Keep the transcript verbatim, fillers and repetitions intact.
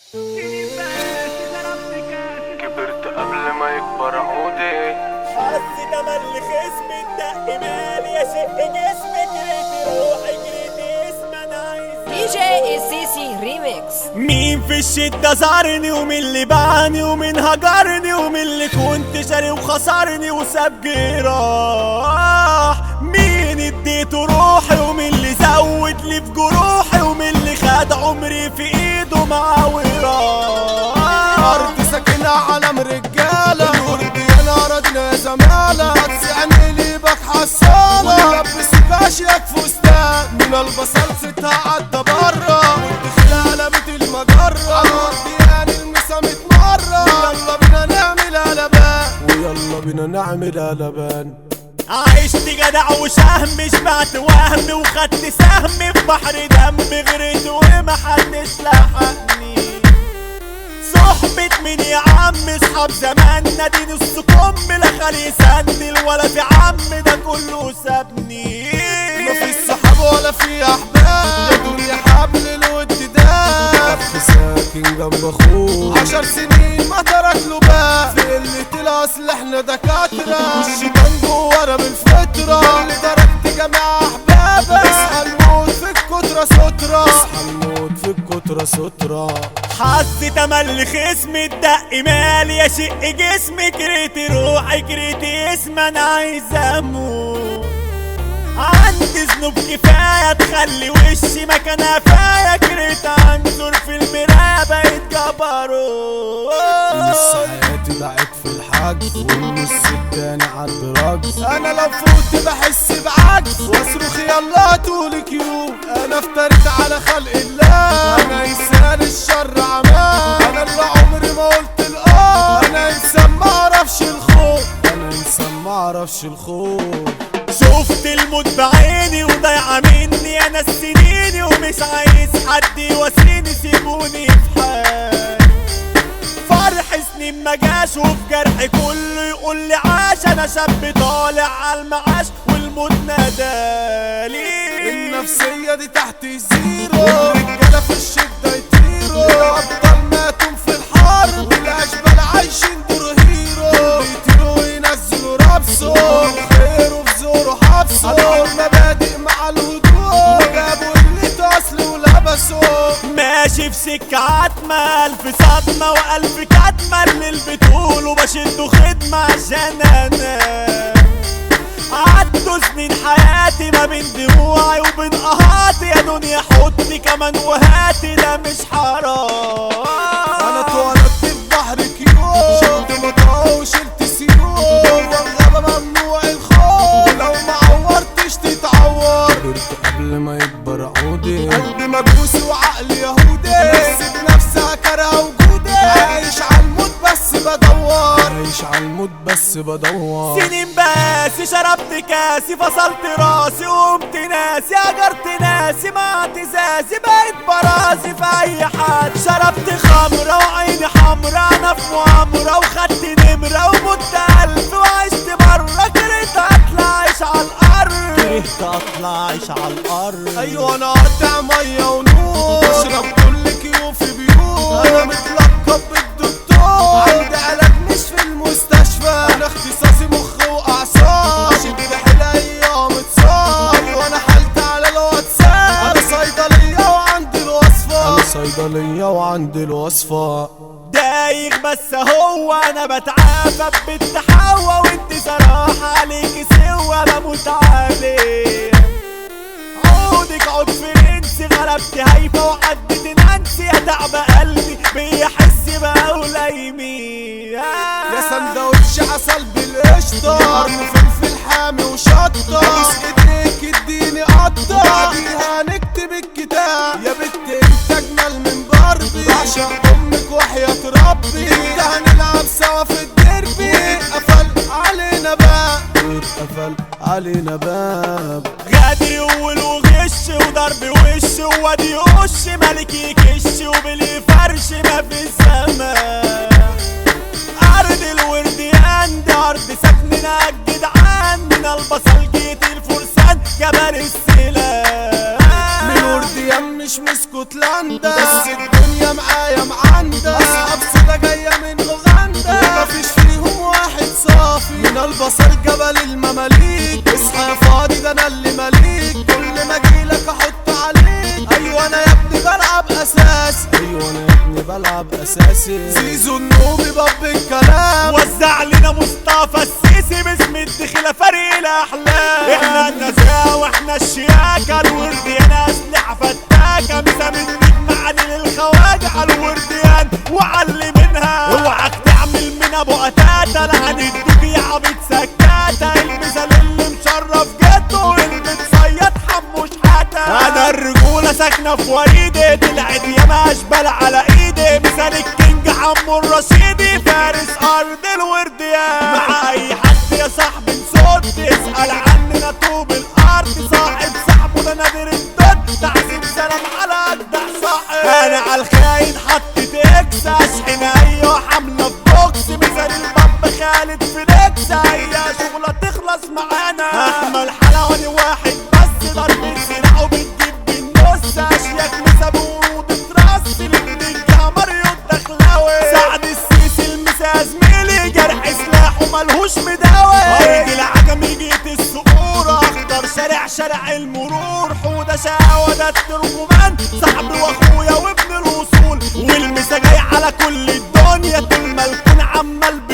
كبرت قبل ما يكبر عودي. حظي تملي خصمي الدق مالي يا شق جسمي جريتي روحي جريتي اسم انا عايز دي جي السيسي ريميكس. مين في الشدة زارني ومين اللي باعني ومين هجرني ومين اللي كنت شاري وخسرني وساب جراح. مين اديته روحي ومين اللي زود لي في جروحي ومين اللي خد عمري في ايده مع وراح. أرض ساكنة عالم رجالة الورد يا ناردنا زمالة هتسعني لي بك حصالة ولبسك أشيك فستان من البصل ستها عدى برا والدخلة قلبت المجرة عالورد يعني المسا متمرة ويلا بينا نعمل قلبان ويلا بينا نعمل قلبان. عشت جدع وشهم شبعت وهم وخدت سهم في بحر دم غريت ومحدش لحقني. صحبة مين يا عم اصحاب زماننا دي نص كم لا خلي يسندل ولا في عم ده كله سابني. مفيش صحاب ولا في احباب يا دنيا حبل الود ده ساكن جنب اخوه عشر سنين ما ترك له باب في قلة الاصل احنا دكاترة الشيطان جوانا بالفطرة اللي تركت جميع احبابك اصحى الموت في الكترة سترة اصحى الموت في الكترة سترة. حظي تملي خصمي الدق مالي يا شق جسمي كريتي روحي كريتي اسم انا عايز اموت. عندي ذنوب كفاية تخلي وشي مكان قفايا كريت انظر في المراية بقيت جبروت. نص حياتي ضاعت في الحجز والنص التاني عالدراجز انا لو فوت بحس بعجز واصرخ يلا طولك يوم انا افتريت على خلق الله انا انسان الشر عمال انا اللي عمري ما قلت الاه انا انسان معرفش الخوف انا انسان معرفش الخوف. شفت الموت بعيني وضايعة مني انا السنيني ومش عايز حد يواسيني سيبوني في حالي. فرح سنين ما جاش وفي جرحي كله يقول لي عاش انا شاب طالع عالمعاش والموت نادالي. النفسية دي تحت الزيرو الرجالة في الشدة يطيروا الأبطال ماتوا في الحرب الأشبال عايشين دور هيرو بيطيروا وينزلوا رابسوا خيروا في زوروا حبسوا عطوا المبادئ مع الهدوء وجابوا اللي أصل ولبسوا. ماشي في سكة عتمة ألف صدمة وألف كتمة اللي البتقول وبشده خدمة عشان أنا عدوا سنين حياتي ما بين دموعي وبين قهاتي يا دنيا حطي كمان وهاتي ده مش حرام. أنا اتولدت في بحرك يوم شلت مطاوة وشلت سيوف والغابة ممنوع الخوف لو ما عورتش تتعور كبرت قبل ما يكبر عودي قلبي مجوسي وعقلي يهودي نفسي بنفسها كارهة وجودي عايش عالموت بس بدور عايش عالموت بس بدور. سنين باسي شربت كاسي فصلت راسي وقمت ناسي هجرت ناسي مع اعتزازي بقيت براسي في اي حد. شربت خمرة وعيني حمرة انا في مؤامرة وخدت نمرة ومت قلب وعشت برا كرهت اطلع عيش عالارض كرهت اطلع عيش عالارض. ايوه انا قاطع مية ونور بشرب كل كيو في بيوت انا متلقب بالدكتور عندي علاج مش في المستشفى انا اختصاصي مخ واعصاب شد حيل ايام اتصاب وانا حالت على الواتساب انا صيدلية وعندي الوصفة انا صيدلية وعندي الوصفة. دايخ بس هو انا بتعافى بالتحوى وانت صراحة عليك سوا بموت عليه. عودك عود فرنسي غلبت هايفة وعدت نانسي يا تعب قلبي بيحس بقى ولايمي يا سندوتش عسل بالقشطة قرن فلفل حامي وشطة بوس ايديك اديني قطة بعديها نكتب الكتاب يا بت انت اجمل من باربي بعشق امك وحياة ربي انت هنلعب سوا في الديربي اتقفل علينا باب اتقفل علينا باب. غادر يقول وغش وضرب وش وادي وش ملك يكش وبلي فرش ما في السماء. ارض الورد عندي ارض ساكننا الجدعان من البصل جيت الفرسان جبل السلام من ورديان مش من اسكتلندا بس الدنيا معايا معانا اساسي، ايوه انا يا ابني بلعب اساسي. زيزو النوبي باب الكلام، وزع لنا مصطفى السيسي باسم الدخيلة فريق الاحلام. احنا النزاهة واحنا الشياكة، الورديان اسلحة فتاكة، مسا من نجم علي للخواجة على الورديان وعلي منها. اوعك تعمل من ابو قتاتة، لا هندوك يا عبيد سكاتة. المثال اللي مشرف جده اللي بتصيد حمو شحاتة. انا الرجولة ساكنة في وريدي، طلعت ياما اشبال على ايدي. مثال الكينج حمو الرشيدي، فارس ارض الورديان. مع اي حد يا صاحبي نصوت، اسأل عننا طوب الارض. صاحب صاحبه ده نادر الدود، تعزيم سلام على اجدع صاحب. انا على الخاين حطيت اكس، اشحن ايوه حملة في بوكس. مثال الباب خالد فليكس، اي شغلة تخلص معانا. احمل حلواني واحد بس، ضرب سلاحه بتجيب بالنص. اشياك مسا بورود تراس، الاتنين مريو الدخلاوي. سعد السيسي المسا زميلي، جرح سلاحه ملهوش مداوي. ارض العجم جيت الصقور، اخضر شارع شارع المرور. حودة شقاوة ده الترجمان، صاحبي واخويا وابن الوصول. والمسا جاي على كل الدنيا، طول ما الكون عمال